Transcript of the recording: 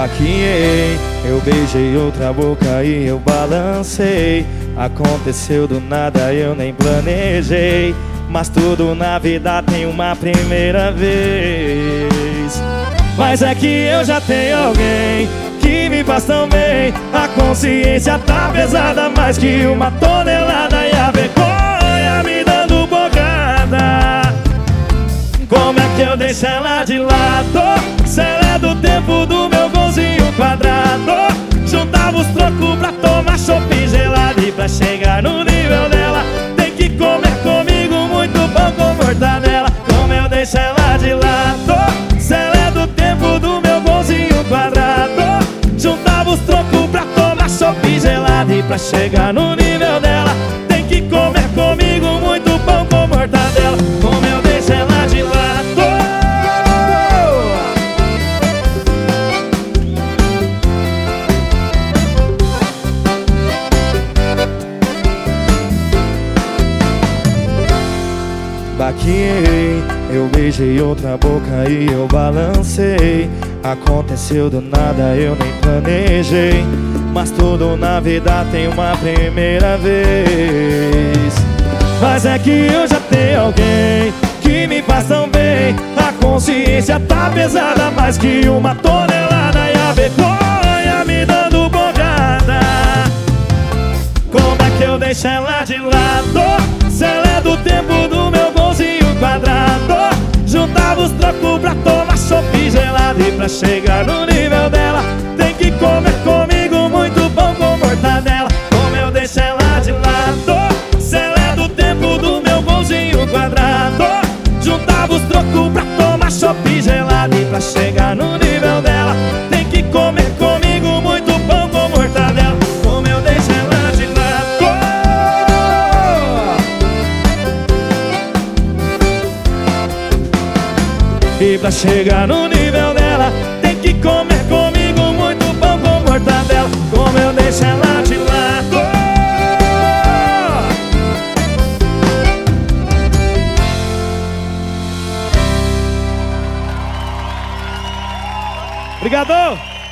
Baquinhei, eu beijei outra boca e eu balancei. Aconteceu do nada, eu nem planejei. Mas tudo na vida tem uma primeira vez. Mas é que eu já tenho alguém que me faz tão bem. A consciência tá pesada, mais que uma tonelada. E a vergonha me dando bocada. Como é que eu deixo ela de lado? Se ela é do tempo do meu golzinho quadrado. Juntava os trocos pra tomar chopp gelado. E pra chegar no nível dela, tem que comer comigo muito pão com mortadela. Como eu deixo ela de lado? Se ela é do tempo do meu golzinho quadrado. Juntava os trocos pra tomar chopp gelado. E pra chegar no nível dela, tem que comer comigo muito pão com mortadela. Como eu deixo ela de lado? Baquinhei, eu beijei outra boca e eu balancei. Aconteceu do nada, eu nem planejei. Mas tudo na vida tem uma primeira vez. Mas é que eu já tenho alguém que me faz tão bem. A consciência tá pesada, mais que uma tonelada. E a vergonha me dando bocada. Como é que eu deixo ela de lado? Se ela é do tempo do meu golzinho quadrado. Juntava os trocos pra tomar chopp gelado. E pra chegar no nível dela, tem que comer comigo muito pão com mortadela. Como eu deixo ela de lado? Se ela é do tempo do meu golzinho quadrado. Juntava os trocos pra tomar chopp gelado. E pra chegar no nível dela, tem que comer comigo muito pão com mortadela. Como eu deixo ela de lado? E pra chegar no nível dela, tem que comer comigo muito pão com mortadela. Como eu deixo ela de lado? Obrigado!